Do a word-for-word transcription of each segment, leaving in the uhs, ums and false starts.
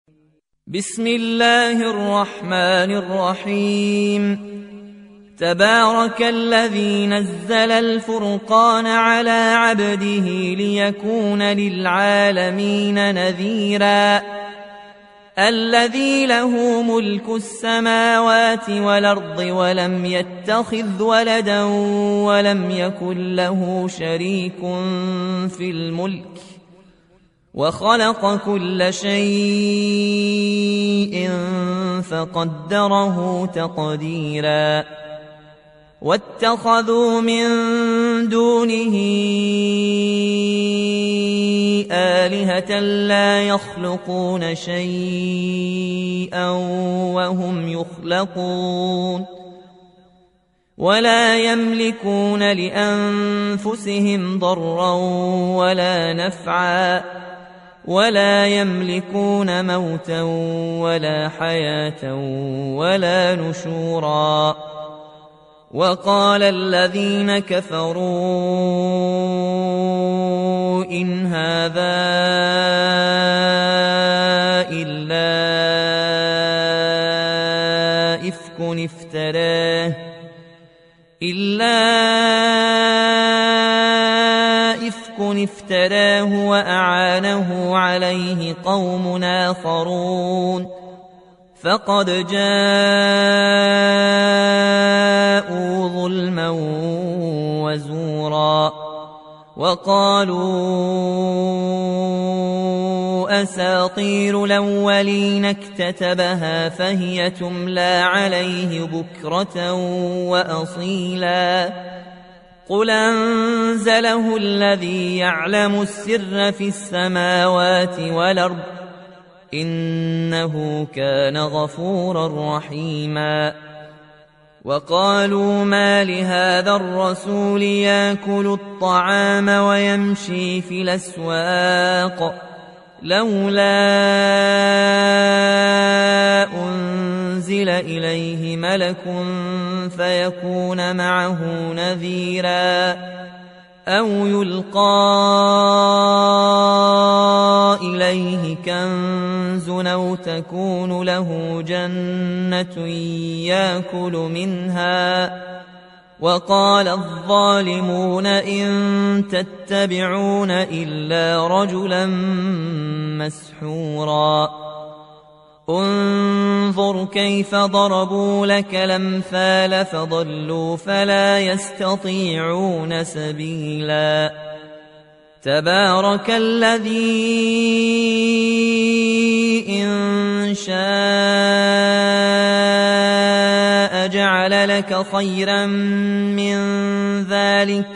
بسم الله الرحمن الرحيم تبارك الذي نزل الفرقان على عبده ليكون للعالمين نذيرا الذي له ملك السماوات والأرض ولم يتخذ ولدا ولم يكن له شريك في الملك وخلق كل شيء فقدره تقديرا واتخذوا من دونه آلهة لا يخلقون شيئا وهم يخلقون ولا يملكون لأنفسهم ضرا ولا نفعا ولا يملكون موتا ولا حياة ولا نشورا وقال الذين كفروا إن هذا إلا إفك افتراه إلا إفك افتراه وأعانه عليه قوم آخرون فقد جاءوا ظلما وزورا وقالوا أساطير الأولين اكتتبها فهي تملى عليه بكرة وأصيلا قل أنزله الذي يعلم السر في السماوات والأرض إنه كان غفورا رحيما وقالوا ما لهذا الرسول يأكل الطعام ويمشي في الأسواق لولا أنزل إليه ملك فيكون معه نذيرا أو يلقى إليه كنز أو تكون له جنة يأكل منها وقال الظالمون إن تتبعون إلا رجلا مسحورا انظر كيف ضربوا لك الأمثال فضلوا فلا يستطيعون سبيلا تبارك الذي إن شاء جعل لك خيرا من ذلك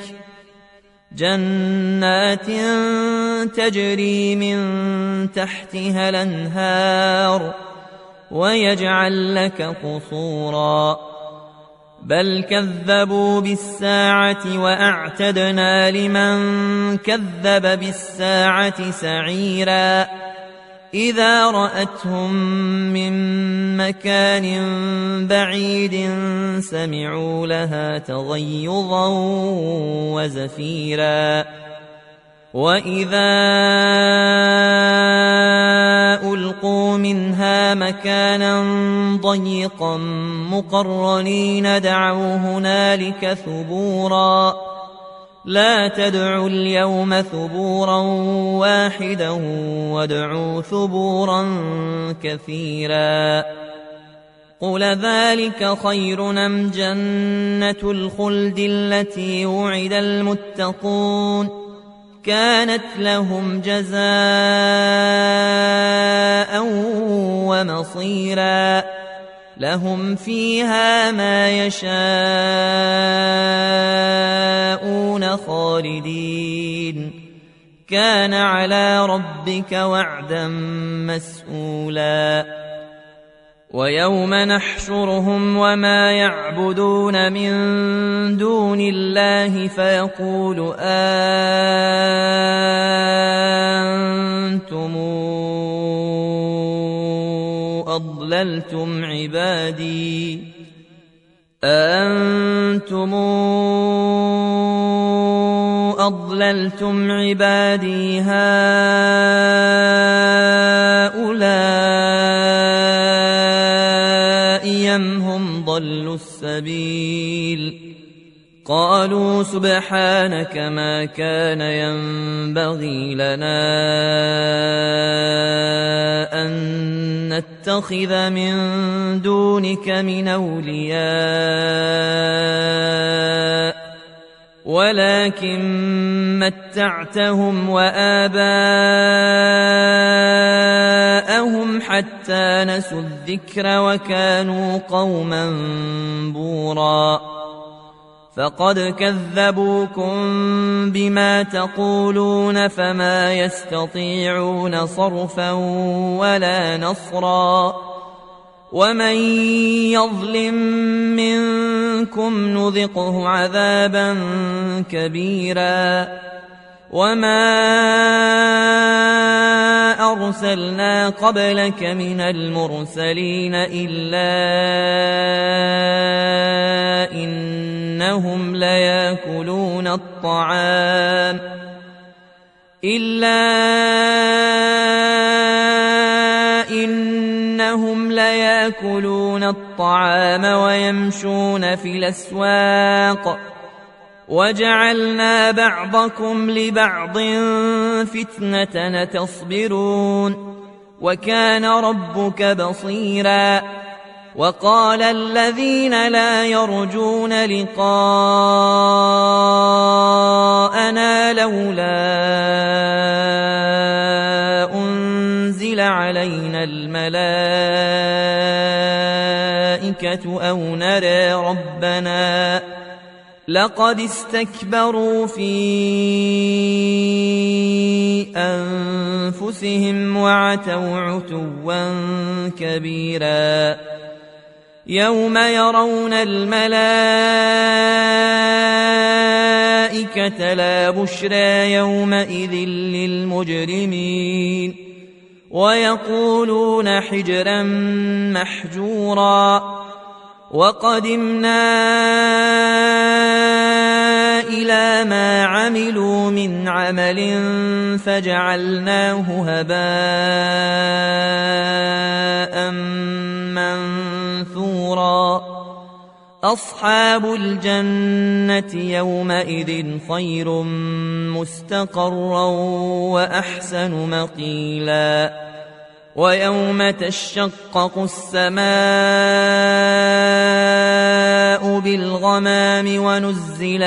جنات تجري من تحتها الأنهار ويجعل لك قصورا بل كذبوا بالساعة وأعتدنا لمن كذب بالساعة سعيرا إذا رأتهم من مكان بعيد سمعوا لها تغيظا وزفيرا وإذا ألقوا منها مكانا ضيقا مقرنين دعوا هنالك ثبورا لا تدعوا اليوم ثبورا واحدا وادعوا ثبورا كثيرا قل ذلك خير أم جنة الخلد التي وعد المتقون كانت لهم جزاء ومصيرا لهم فيها ما يشاءون خالدين كان على ربك وعدا مسئولا ويوم نحشرهم وما يعبدون من دون الله فيقول أنتم أضللتم عبادي أأنتم أضللتم عبادي هؤلاء أم هم ضلوا السبيل قالوا سبحانك ما كان ينبغي لنا أن نتخذ من دونك من أولياء ولكن متعتهم وآباءهم حتى نسوا الذكر وكانوا قوما بورا فقد كذبوكم بما تقولون فما يستطيعون صرفا ولا نصرا ومن يظلم منكم نذقه عذابا كبيرا وما أرسلنا قبلك من المرسلين إلا إنهم ليأكلون الطعام إلا إنهم ليأكلون الطعام ويمشون في الأسواق وجعلنا بعضكم لبعض فتنة تصبرون وكان ربك بصيرا وقال الذين لا يرجون لقاءنا لولا أنزل علينا الملائكة أو نرى ربنا لقد استكبروا في أنفسهم وعتوا عتوا كبيرا يوم يرون الملائكة لا بشرى يومئذ للمجرمين ويقولون حجرا محجورا وقدمنا إلى ما عملوا من عمل فجعلناه هباء منثورا أصحاب الجنة يومئذ خير مستقرا وأحسن مقيلا ويوم تشقق السماء بالغمام ونزل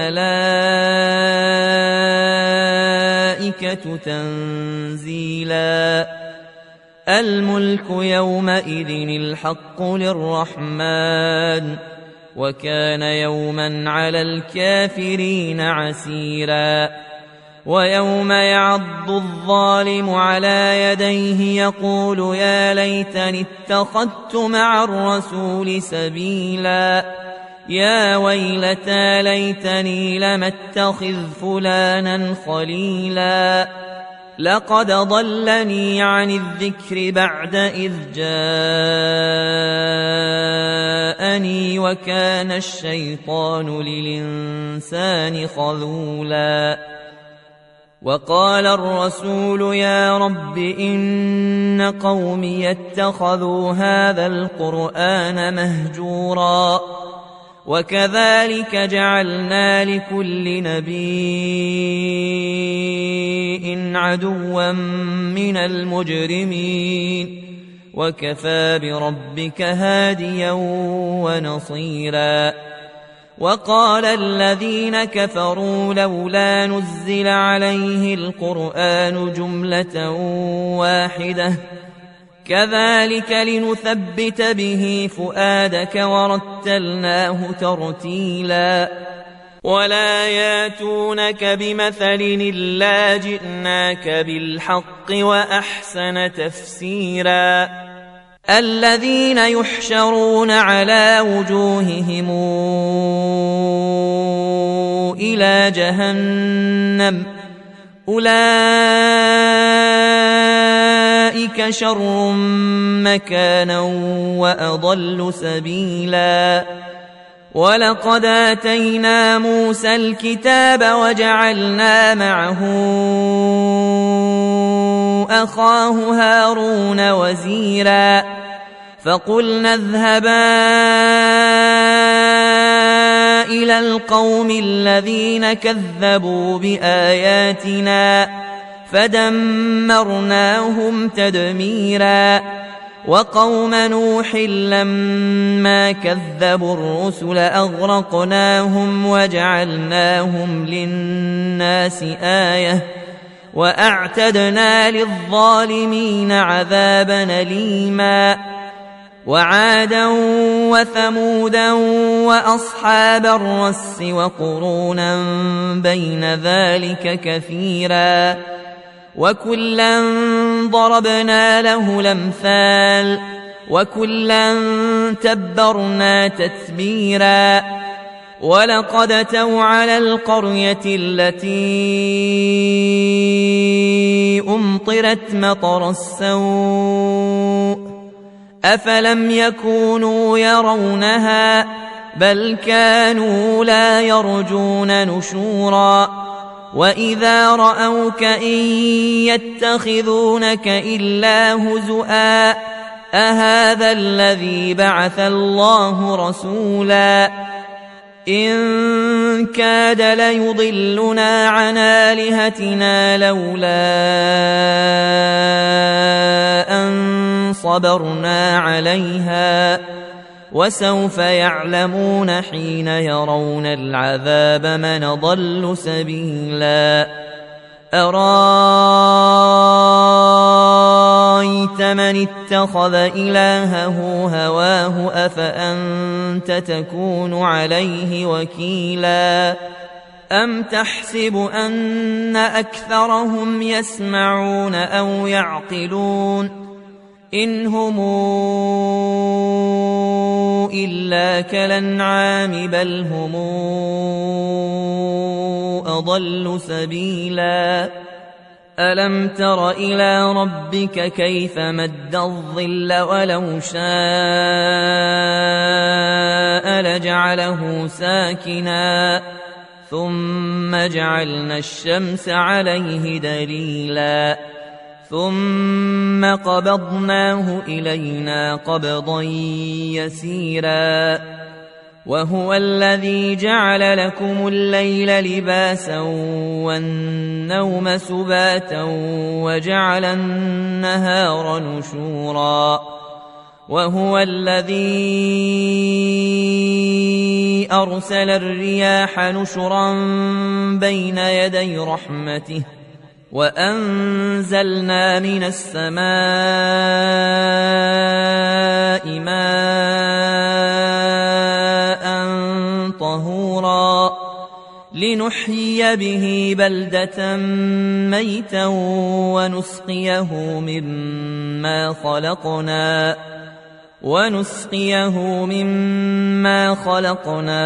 الملائكة تنزيلا الملك يومئذ الحق للرحمن وكان يوما على الكافرين عسيرا ويوم يعض الظالم على يديه يقول يا ليتني اتخذت مع الرسول سبيلا يا ويلتى ليتني لم اتخذ فلانا خليلا لقد ضلني عن الذكر بعد إذ جاءني وكان الشيطان للإنسان خذولا وقال الرسول يا رب إن قومي اتخذوا هذا القرآن مهجورا وكذلك جعلنا لكل نبي عدوا من المجرمين وكفى بربك هاديا ونصيرا وقال الذين كفروا لولا نزل عليه القرآن جملة واحدة كذلك لنثبت به فؤادك ورتلناه ترتيلا ولا ياتونك بمثل إلا جئناك بالحق وأحسن تفسيرا الذين يحشرون على وجوههم إلى جهنم أولئك شر مكانا وأضل سبيلا ولقد آتينا موسى الكتاب وجعلنا معه أخاه هارون وزيرا فقلنا اذهبا إلى القوم الذين كذبوا بآياتنا فدمرناهم تدميرا وقوم نوح لما كذبوا الرسل أغرقناهم وجعلناهم للناس آية وأعتدنا للظالمين عذابا أليما وعادا وثمودا وأصحاب الرس وقرونا بين ذلك كثيرا وكلا ضربنا له الأمثال وكلا تبرنا تتبيرا ولقد أتوا على القرية التي أمطرت مطر السوء أفلم يكونوا يرونها بل كانوا لا يرجون نشورا وإذا رأوك إن يتخذونك إلا هزؤا أهذا الذي بعث الله رسولا إن كاد ليضلنا عن آلهتنا لولا أن صبرنا عليها وسوف يعلمون حين يرون العذاب من ضل سبيلا أرأيت من اتخذ إلهه هواه أفأنت تكون عليه وكيلا أم تحسب أن أكثرهم يسمعون أو يعقلون إن هم إلا كالأنعام بل هم أضل سبيلا ألم تر إلى ربك كيف مد الظل ولو شاء لجعله ساكنا ثم جعلنا الشمس عليه دليلا ثم قبضناه إلينا قبضا يسيرا وهو الذي جعل لكم الليل لباسا والنوم سباتا وجعل النهار نشورا وهو الذي أرسل الرياح نشرا بين يدي رحمته وأنزلنا من السماء ماء طهورا لنحيي به بلدة ميتا ونسقيه مما خلقنا ونسقيه مما خلقنا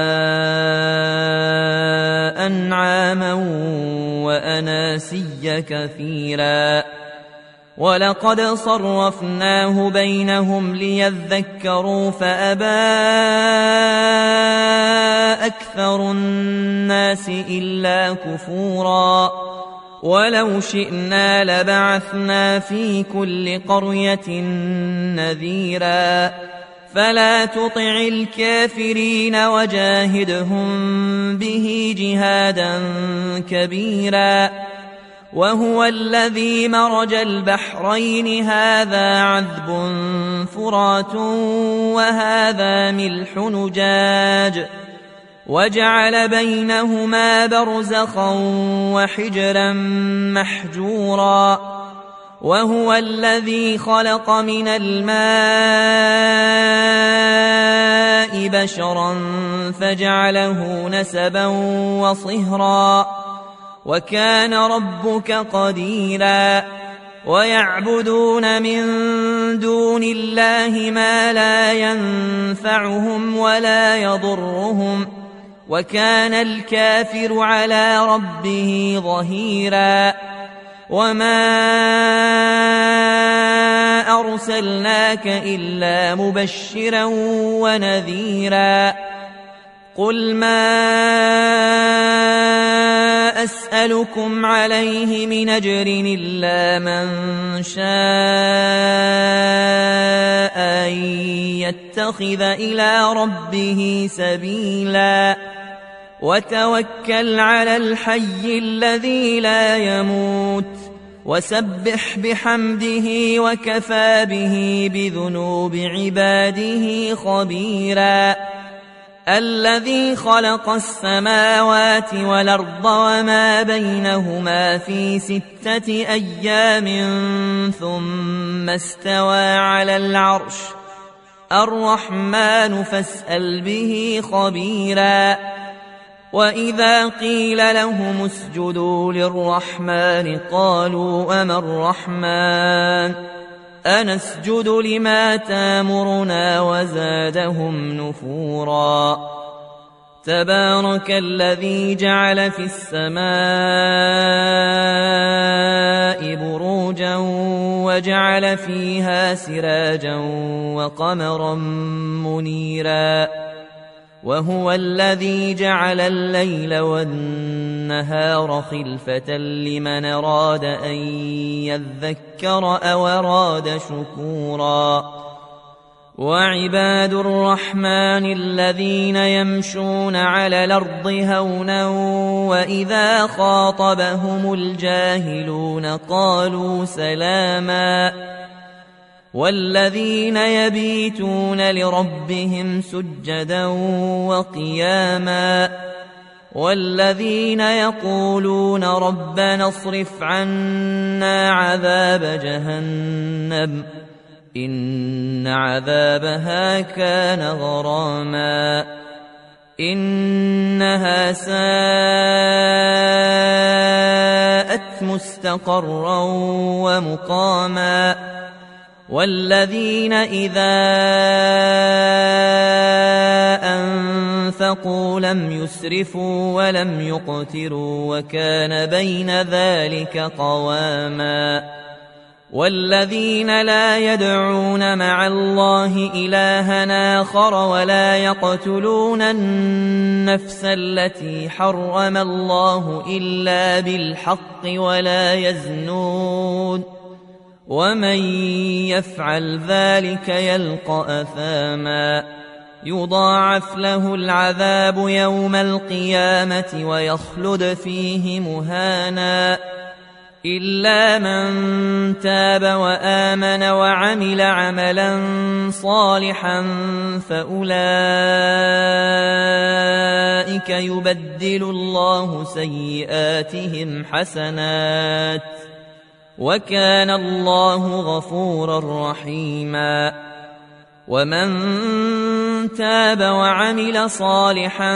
أنعاما وأناسيا كثيرا ولقد صرفناه بينهم ليذكروا فأبى أكثر الناس إلا كفورا ولو شئنا لبعثنا في كل قرية نذيرا فلا تطع الكافرين وجاهدهم به جهادا كبيرا وهو الذي مرج البحرين هذا عذب فرات وهذا ملح نجاج وجعل بينهما برزخا وحجرا محجورا وهو الذي خلق من الماء بشرا فجعله نسبا وصهرا وكان ربك قديرا ويعبدون من دون الله ما لا ينفعهم ولا يضرهم وكان الكافر على ربه ظهيرا وما أرسلناك إلا مبشرا ونذيرا قل ما أسألكم عليه من أجر إلا من شاء أن يتخذ إلى ربه سبيلا وتوكل على الحي الذي لا يموت وسبح بحمده وكفى به بذنوب عباده خبيرا الذي خلق السماوات والأرض وما بينهما في ستة أيام ثم استوى على العرش الرحمن فاسأل به خبيرا وإذا قيل لهم اسجدوا للرحمن قالوا أما الرحمن أنسجد لما تامرنا وزادهم نفورا تبارك الذي جعل في السماء بروجا وجعل فيها سراجا وقمرا منيرا وهو الذي جعل الليل والنهار خلفة لمن أراد أن يذكر أو أراد شكورا وعباد الرحمن الذين يمشون على الأرض هونا وإذا خاطبهم الجاهلون قالوا سلاما والذين يبيتون لربهم سجدا وقياما والذين يقولون ربنا اصرف عنا عذاب جهنم إن عذابها كان غراما إنها ساءت مستقرا ومقاما والذين إذا أنفقوا لم يسرفوا ولم يقتروا وكان بين ذلك قواما والذين لا يدعون مع الله إلها آخر ولا يقتلون النفس التي حرم الله إلا بالحق ولا يزنون ومن يفعل ذلك يلقى أثاما يضاعف له العذاب يوم القيامة ويخلد فيه مهانا إلا من تاب وآمن وعمل عملا صالحا فأولئك يبدل الله سيئاتهم حسنات وكان الله غفورا رحيما ومن تاب وعمل صالحا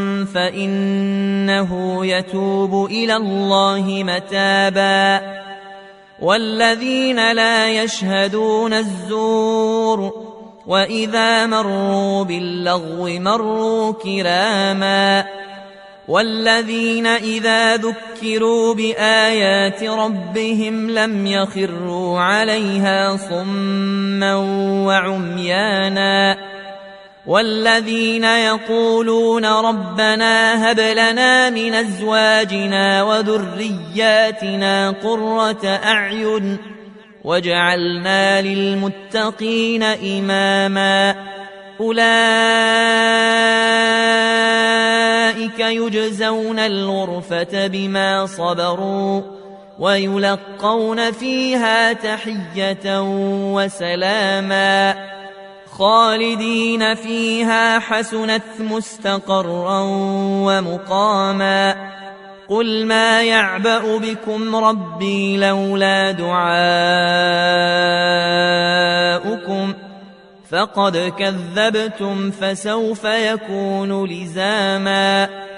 فإنه يتوب إلى الله متابا والذين لا يشهدون الزور وإذا مروا باللغو مروا كراما والذين إذا ذكروا بآيات ربهم لم يخروا عليها صما وعميانا والذين يقولون ربنا هب لنا من أزواجنا وذرياتنا قرة أعين واجعلنا للمتقين إماما أولئك يجزون الغرفة بما صبروا ويلقون فيها تحية وسلاما خالدين فيها حسنت مستقرا ومقاما قل ما يعبأ بكم ربي لولا دعاؤكم فقد كذبتم فسوف يكون لزاما